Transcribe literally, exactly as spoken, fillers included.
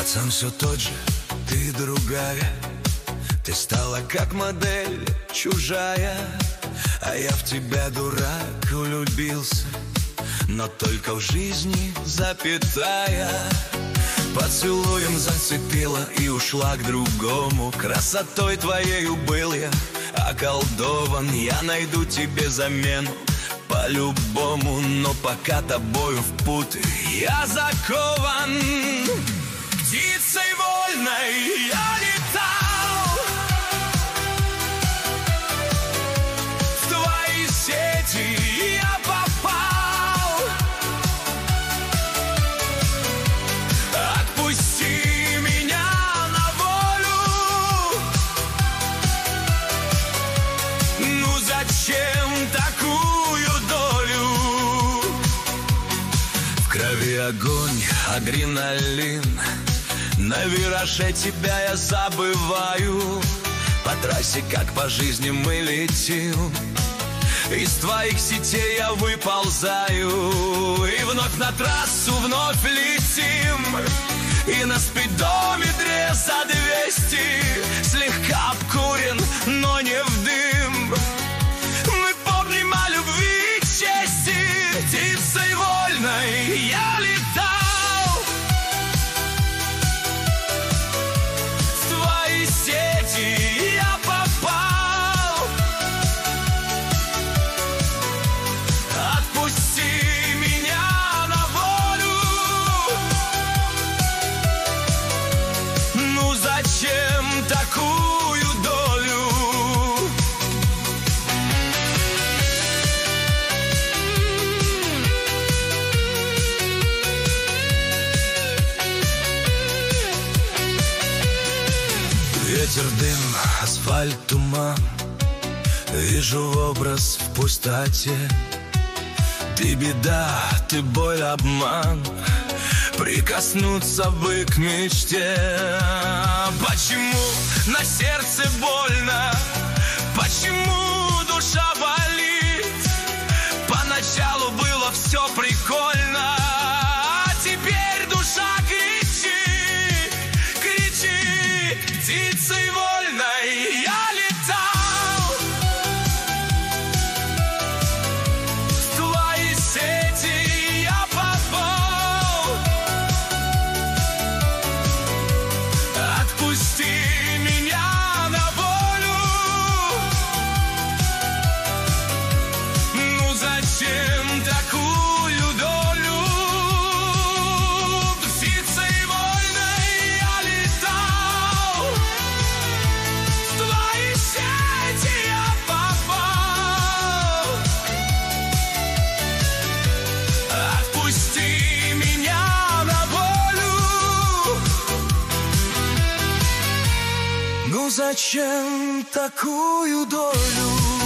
Пацан все тот же, ты другая. Ты стала как модель чужая. А я в тебя, дурак, влюбился, но только в жизни запятая. Поцелуем зацепила и ушла к другому. Красотой твоею был я околдован. Я найду тебе замену по-любому, но пока тобою в путы я закован. Птицей вольной я летал, в твои сети я попал. Отпусти меня на волю. Ну зачем такую долю? В крови огонь, адреналин. На вираже тебя я забываю. По трассе, как по жизни мы летим. Из твоих сетей я выползаю. И вновь на трассу вновь летим. И на спидометре за двести. Слегка обкурен, но не в дым. Мы помним о любви и чести. Птицей вольной я летал. Я попал. Отпусти меня на волю. Ну зачем такую долю? Ветер, дым, асфальт, туман. Вижу образ в пустоте. Ты беда, ты боль, обман. Прикоснуться бы к мечте. Почему на сердце больно? Почему душа болит? Поначалу было все прикольно, а теперь душа кричит, кричит. Птицей вольной я летал, в твои сети я попал. Отпусти меня на волю. Ну зачем такую долю? Птицей вольной я летал, в твои сети я попал. Отпусти меня на волю. Ну зачем такую долю?